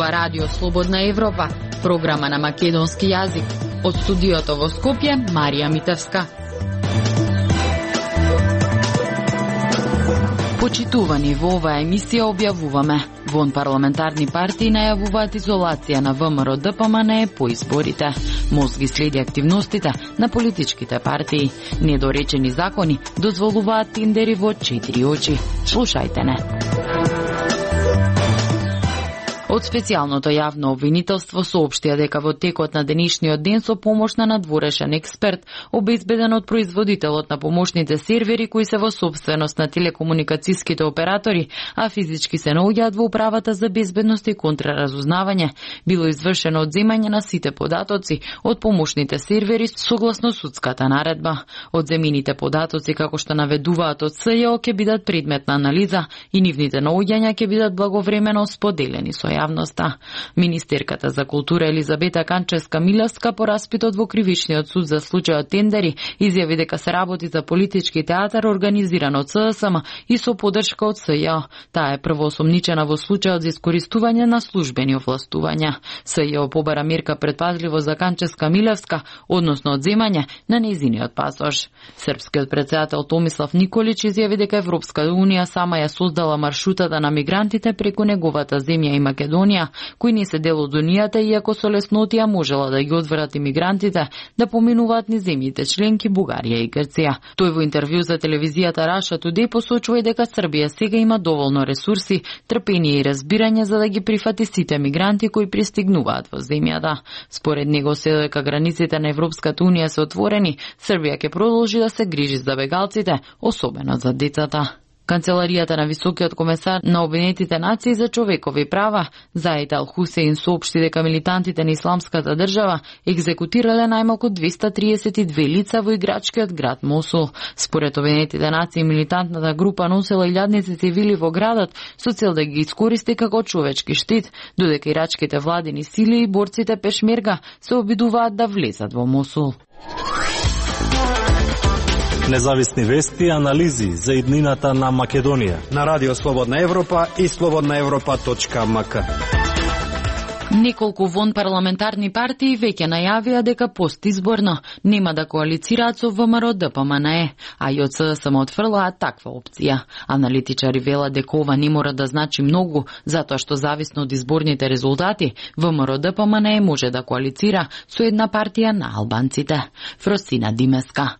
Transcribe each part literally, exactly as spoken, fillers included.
ова Радио Слободна Европа, програма на македонски јазик. Од студиото во Скопје, Марија Митевска. Почитувани, во оваа емисија објавуваме: вон парламентарни партии најавуваат изолација на ВМРО Д П М Н по изборите. МОС ги следи активностите на политичките партии. Недоречени закони дозволуваат тендери во четири очи. Слушајте не. Од специјалното јавно обвинителство соопштија дека во текот на денешниот ден со помош на надворешен експерт, обезбеден од производителот на помошните сервери кои се во собственост на телекомуникацијските оператори, а физички се наоѓаат во управата за безбедност и контраразузнавање, било извршено одземање на сите податоци од помошните сервери согласно судската наредба. Одземените податоци, како што наведуваат од С Ј О, ќе бидат предмет на анализа и нивните наоѓања ќе бидат благовремено споделени со јавноста. Министерката за култура Елизабета Канчевска-Милевска по распитот во Кривичниот суд за случајот тендери изјави дека се работи за политички театар организиран од С С М и со поддршка од С Ј О. Таа е првоосомничена во случајот за искористување на службени овластувања. С Ј О побара мерка предпазливо за Канчевска-Милевска, односно одземање на нејзиниот пасош. Српскиот претседател Томислав Николич изјави дека Европска унија сама ја создала маршрутата на мигрантите преку неговата земја и Македонија, кои не се дел од Унијата, иако со леснотија можела да ги одврати мигрантите да поминуваат низ земјите членки Бугарија и Грција. Тој во интервју за телевизијата Russia Today посочува и дека Србија сега има доволно ресурси, трпение и разбирање за да ги прифати сите мигранти кои пристигнуваат во земјата. Според него, се дека границите на Европската унија се отворени, Србија ќе продолжи да се грижи за бегалците, особено за децата. Канцеларијата на Високиот комесар на Обединетите нации за човекови права, Заид Ал Хусеин, соопшти дека милитантите на Исламската држава екзекутирале најмалку двеста триесет и две лица во играчкиот град Мосул. Според Обединетите нации, милитантната група носела илјадници цивили во градот со цел да ги искористи како човечки штит, додека ирачките владини сили и борците пешмерга се обидуваат да влезат во Мосул. Независни вести и анализи за иднината на Македонија на Радио Слободна Европа и слободна европа точка м к. Неколку вон парламентарни партии веќе најавија дека постизборно нема да коалицираат со ВМРО Д П М Н, а и од С С М отфрлаат таква опција. Аналитичари велат дека ова не мора да значи многу, затоа што зависно од изборните резултати, ВМРО Д П М Н може да коалицира со една партија на албанците. Фросина Димеска.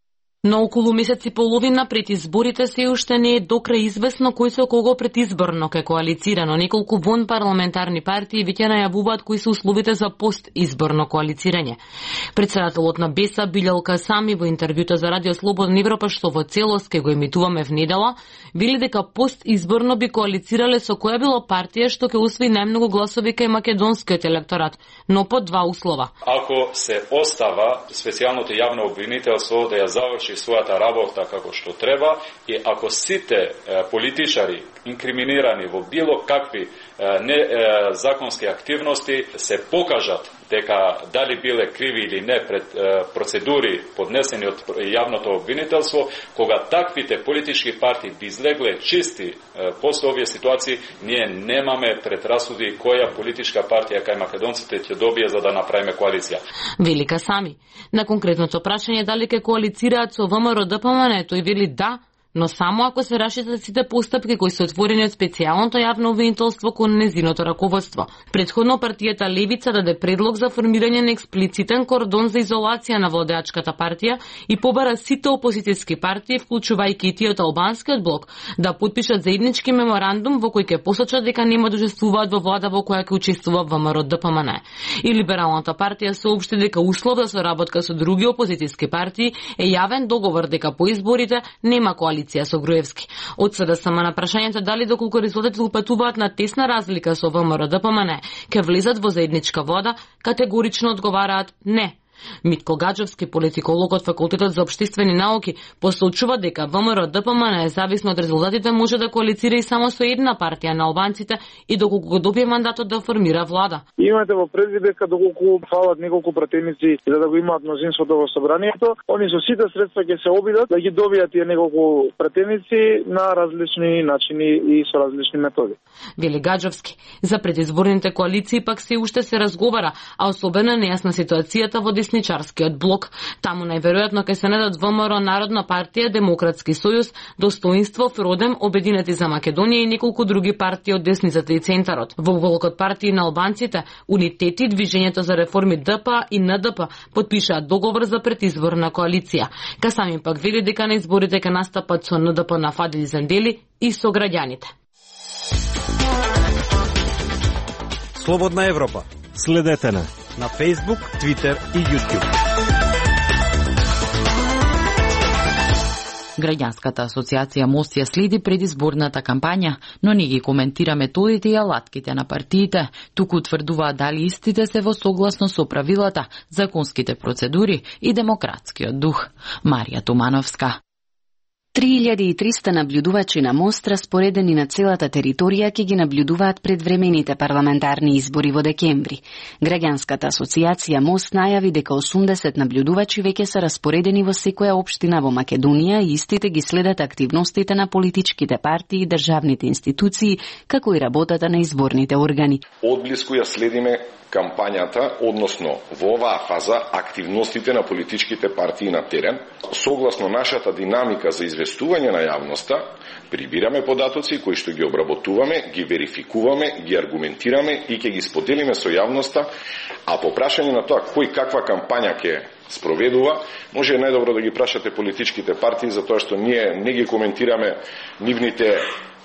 На околу месец и половина пред изборите се уште не е докрај известно кој со кого предизборно ке коалицира, но неколку вон парламентарни партии веќе најавуваат кои се условите за постизборно коалицирање. Председателот на Беса Билјал Касами во интервјуто за Радио Слободна Европа, што во целост ке го емитуваме внедела, вели дека постизборно би коалицирале со која било партија што ќе усвои најмногу гласови кај македонскиот електорат, но по два услова. Ако се остава специјалното јавно обвинителство да ја заврши својата работа како што треба и ако сите е, политичари инкриминирани во било какви е, не е, законски активности се покажат дека дали биле криви или не пред е, процедури поднесени од јавното обвинителство, кога таквите политички партии би излегле чисти е, после овие ситуации, ние немаме предрасуди која политичка партија кај македонците ќе добие за да направиме коалиција. Велика Сами. На конкретното прашање дали ќе коалицираат со ВМРО Д П М Н, тој вели да, но само ако се рашитат сите постапки кои се отворени од специјалното јавно обвинителство кон незиното раководство. Предходно партијата Левица даде предлог за формирање на експлицитен кордон за изолација на владеачката партија и побара сите опозицијски партии, вклучувајќи и тие од албанскиот блок, да потпишат заеднички меморандум во кој ќе посочат дека нема да учествуваат во влада во која ќе учествува ВМРО Д П М Н. И либералната партија соопшти дека услов за соработка со други опозицијски партии е јавен договор дека по изборите нема коалиција со Груевски. Од С D S M на прашањето дали доколку резултатите упатуваат на тесна разлика со ВМРО Д П М Н, ќе влезат во заедничка влада, категорично одговараат не. Митко Гаджовски, политиколог од Факултетот за општествени науки, посочува дека ВМРО-ДПМН, независно од резултатите, може да коалицира и само со една партија на албанците и доколку го добие мандатот да формира влада. Имате во предвид дека доколку фалат неколку пратеници за да го имаат мнозинството во собранието, они со сите средства ќе се обидат да ги добијат тие неколку пратеници на различни начини и со различни методи. Вели Гаджовски, за предизборните коалиции пак се уште се разговара, а особено нејасна ситуацијата во десничарскиот блок. Таму најверојатно ќе се најдат ВМРО, Народна партија, Демократски сојуз, Достоинство, Фродем, Обединети за Македонија и неколку други партии од десницата и центарот. Во блокот партии на албанците, Унитети, Движењето за реформи ДП и НДП потпишаат договор за предизборна коалиција. Касамин пак вели дека на изборите ќе настапат со НДП на Фадил Зендели и со граѓаните. Слободна Европа. Следете на на Facebook, Twitter и YouTube. Граѓанската асоциација Мост ја следи предизборната кампања, но не ги коментира методите и алатките на партиите, туку утврдуваат дали истите се во согласно со правилата, законските процедури и демократскиот дух. Марија Тумановска. три илјади и триста наблюдувачи на Мост, распоредени на целата територија, ќе ги наблюдуваат предвремените парламентарни избори во декември. Граѓанската асоциација Мост најави дека осумдесет наблюдувачи веќе се распоредени во секоја општина во Македонија и истите ги следат активностите на политичките партии и државните институции, како и работата на изборните органи. Одблиску ја следиме кампањата, односно во оваа фаза активностите на политичките партии на терен. Согласно нашата динамика за известување на јавноста, прибираме податоци кои што ги обработуваме, ги верификуваме, ги аргументираме и ќе ги споделиме со јавноста, а по прашање на тоа кој каква кампања ќе спроведува, може најдобро да ги прашате политичките партии, затоа што ние не ги коментираме нивните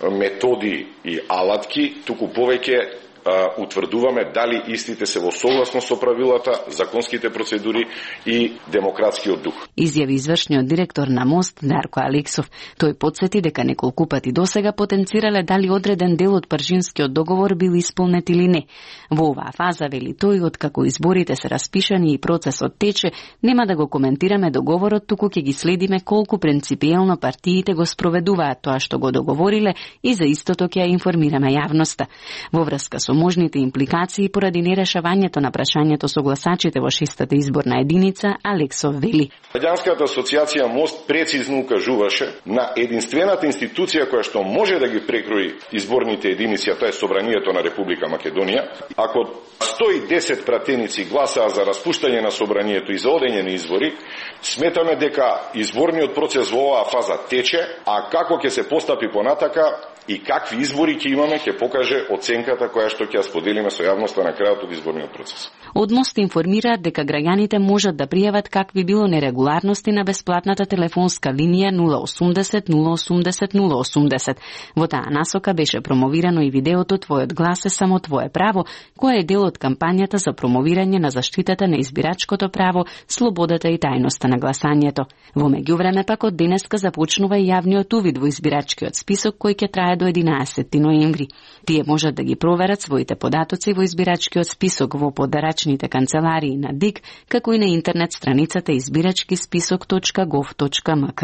методи и алатки, туку повеќе утврдуваме дали истите се во согласно со правилата, законските процедури и демократскиот дух. Изјави извршниот директор на Мост Дарко Алексов. Тој потсети дека неколку пати досега потенцирале дали одреден дел од Пржинскиот договор бил исполнет или не. Во оваа фаза, вели тој, откако изборите се распишани и процесот тече, нема да го коментираме договорот, туку ќе ги следиме колку принципиелно партиите го спроведуваат тоа што го договориле и за истото ќе ја информираме јавноста. Во врска со можните импликации поради нерешавањето на прашањето со гласачите во шестата изборна единица, Алексов вели. Граѓанската асоциација Мост прецизно укажуваше на единствената институција која што може да ги прекрои изборните единици, а тоа е Собранието на Република Македонија. Ако сто и десет пратеници гласаа за распуштање на Собранието и за одење на избори, сметаме дека изборниот процес во оваа фаза тече, а како ќе се постапи понатака и какви избори ќе имаме, ќе покаже оценката која што ќе ја споделиме со јавноста на крајот од изборниот процес. Од Мост информираат дека граѓаните можат да пријават какви било нерегуларности на бесплатната телефонска линија нула осумдесет нула осумдесет нула осумдесет. Во таа насока беше промовирано и видеото Твојот глас е само твое право, која е дел од кампањата за промовирање на заштитата на избирачкото право, слободата и тајноста на гласањето. Во меѓувреме пак од денеска започнува и јавниот увид во избирачкиот список кој ќе трае до единаесетти ноември. Тие можат да ги проверат своите податоци во избирачкиот список во подарачните канцеларии на ДИК, како и на интернет страницата избирачки список точка гов точка мк.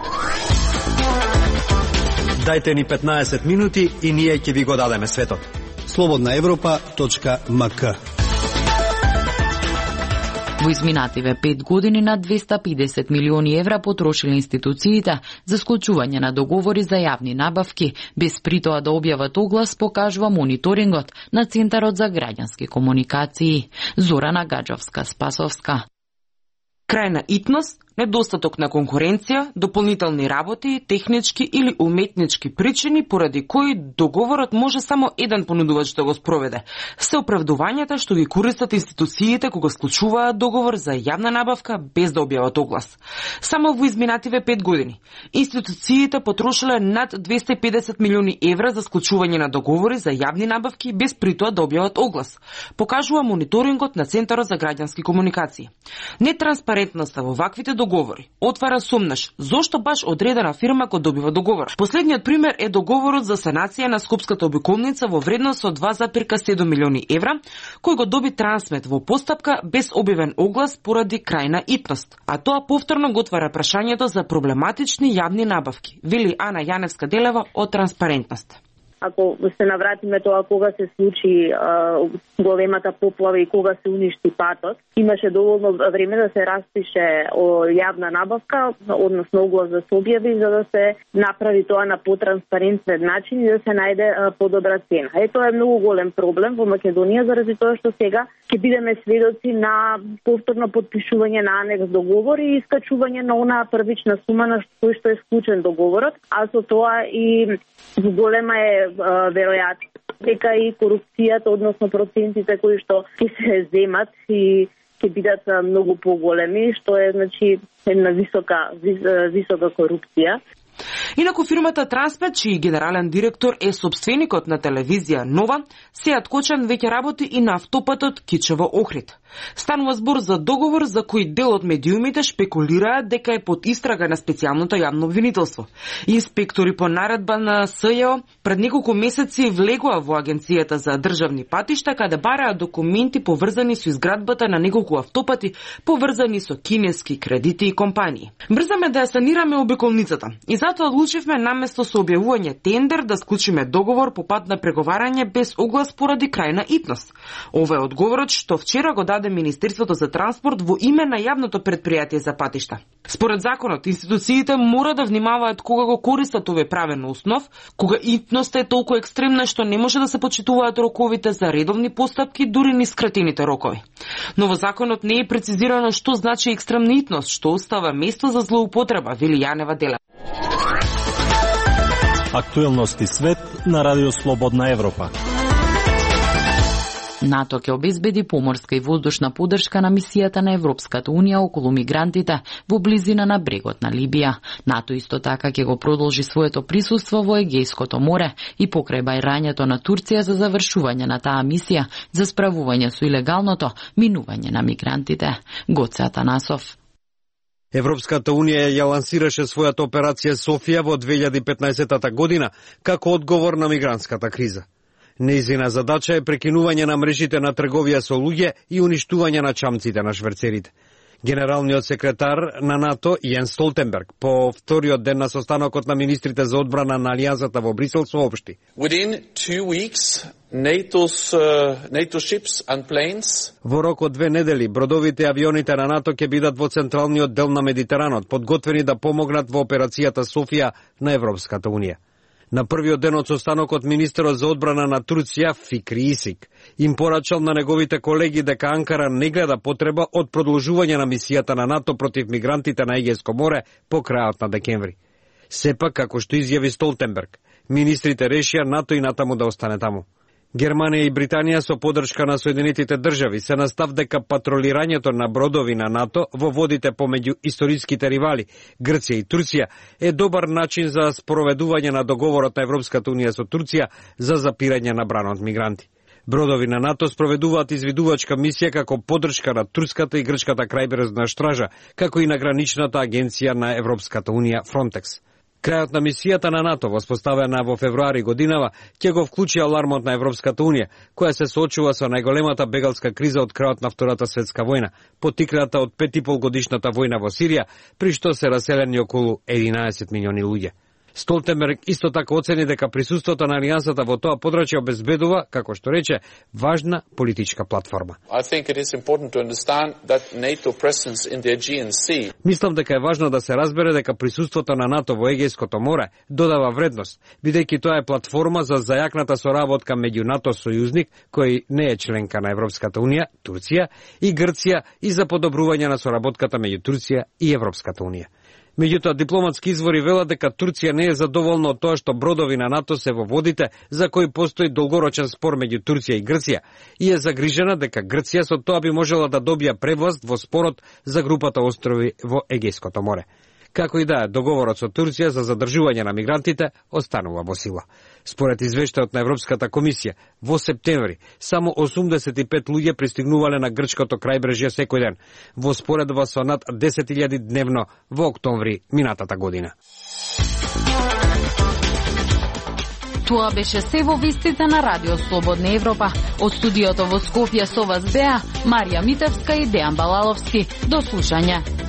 Дайте ни петнаесет минути и ние ќе ви го дадеме светот. слободна европа точка мк. Во изминативе пет години над двеста педесет милиони евра потрошиле институциите за склучување на договори за јавни набавки, без при тоа да објават оглас, покажува мониторингот на Центарот за граѓански комуникации. Зорана Гаджовска-Спасовска. Крајна итност, недостаток на конкуренција, дополнителни работи, технички или уметнички причини поради кои договорот може само еден понудувач да го спроведе. Се оправдувањата што ги користат институциите кога склучуваат договор за јавна набавка без да објават оглас. Само во изминативе пет години институциите потрошиле над двеста и педесет милиони евра за склучување на договори за јавни набавки без при тоа да објават оглас, покажува мониторингот на Центарот за граѓански комуникации. Нетранспарентноста во ваквите договори договори. Отвара сомнеш, зошто баш одредена фирма кој добива договор. Последниот пример е договорот за санација на Скопската обиколница во вредност од два зарез седум милиони евра, кој го доби Трансмет во постапка без објавен оглас поради крајна итност. А тоа повторно го отвара прашањето за проблематични јавни набавки, вели Ана Јаневска-Делева од Транспарентност. Ако се навратиме тоа кога се случи а, големата поплава и кога се уништи патот, имаше доволно време да се распише о јавна набавка, односно оглас да се објави, за да се направи тоа на потранспарентен начин и да се најде а, подобра цена. Е, тоа е многу голем проблем во Македонија, заради тоа што сега ќе бидеме сведоци на повторно подпишување на анекс договор и искачување на онаа првична сума на кој што е склучен договорот, а со тоа и голема е веројатно дека и корупцијата, односно процентите кои што ќе се земат и ќе бидат многу поголеми, што е значи една висока висока корупција. Инаку фирмата Трансмет, чиј генерален директор е собственикот на телевизија Нова, Сејат Кочан веќе работи и на автопатот Кичево-Охрид. Станува збор за договор за кој дел од медиумите шпекулираат дека е под истрага на специјалното јавно обвинителство. Инспектори по наредба на СЈО пред неколку месеци влегоа во Агенцијата за државни патишта, каде бараат документи поврзани со изградбата на неколку автопати, поврзани со кинески кредити и компании. Брзаме да ја санираме обиколницата и затоа одлучивме наместо со објавување тендер да склучиме договор по пат на преговарање без оглас поради крајна итност. Ова е одговорот што вчера го даде Министерството за транспорт во име на јавното претпријатие за патишта. Според законот, институциите мора да внимаваат кога го користат овој правен основ, кога итноста е толку екстремна што не може да се почитуваат роковите за редовни постапки, дури ни скратените рокови. Но во законот не е прецизирано што значи екстремна итност, што остава место за злоупотреба, вели Јанева-Делева. Актуелности свет на Радио Слободна Европа. НАТО ќе обезбеди поморска и воздушна поддршка на мисијата на Европската Унија околу мигрантите во близина на брегот на Либија. НАТО исто така ќе го продолжи своето присуство во Егејското море и покрај бајрањето на Турција за завршување на таа мисија за справување со илегалното минување на мигрантите. Гоце Атанасов. Европската Унија ја лансираше својата операција Софија во две илјади и петнаесетта година како одговор на мигрантската криза. Нејзина задача е прекинување на мрежите на трговија со луѓе и уништување на чамците на шверцерите. Генералниот секретар на НАТО Јенс Столтенберг по вториот ден на состанокот на министрите за одбрана на Алијансата во Брисел соопшти. Within two weeks, NATO's, uh, NATO ships and planes. Во рок од две недели, бродовите и авионите на НАТО ќе бидат во централниот дел на Медитеранот, подготвени да помогнат во операцијата Софија на Европската Унија. На првиот ден од состанокот министерот за одбрана на Турција Фикри Исик им порачал на неговите колеги дека Анкара не гледа потреба од продолжување на мисијата на НАТО против мигрантите на Егејско море по крајот на декември. Сепак, како што изјави Столтенберг, министрите решија НАТО и натаму да остане таму. Германија и Британија со поддршка на Соединетите држави се настав дека патролирањето на бродови на НАТО во водите помеѓу историските ривали Грција и Турција е добар начин за спроведување на договорот на Европската Унија со Турција за запирање на бранот мигранти. Бродови на НАТО спроведуваат извидувачка мисија како поддршка на турската и грчката крајбрежна стража, како и на граничната агенција на Европската Унија Фронтекс. Крајот на мисијата на НАТО, воспоставена во февруари годинава, ќе го вклучи алармот на Европската Унија, која се соочува со најголемата бегалска криза од крајот на Втората светска војна, потикната од пет и пол годишната војна во Сирија, при што се раселени околу единаесет милиони луѓе. Столтенберг исто така оцени дека присуството на Алијансата во тоа подрачје обезбедува, како што рече, важна политичка платформа. I think it is important to understand that NATO presence in the Aegean Sea. Мислам дека е важно да се разбере дека присуството на НАТО во Егејското море додава вредност, бидејќи тоа е платформа за зајакната соработка меѓу НАТО сојузник, кој не е членка на Европската Унија, Турција и Грција, и за подобрување на соработката меѓу Турција и Европската Унија. Меѓутоа, дипломатски извори велат дека Турција не е задоволна од тоа што бродови на НАТО се во водите за кои постои долгорочен спор меѓу Турција и Грција и е загрижена дека Грција со тоа би можела да добија превласт во спорот за групата острови во Егејското море. Како и да е, договорот со Турција за задржување на мигрантите останува во сила. Според извештајот на Европската комисија, во септември само осумдесет и пет луѓе пристигнувале на грчкото крајбрежје секој ден, во споредба со над десет илјади дневно во октомври минатата година. Тоа беше се во вестите на Радио Слободна Европа. Од студиото во Скопје со вас беа Марија Митевска и Дејан Балаловски. До слушање.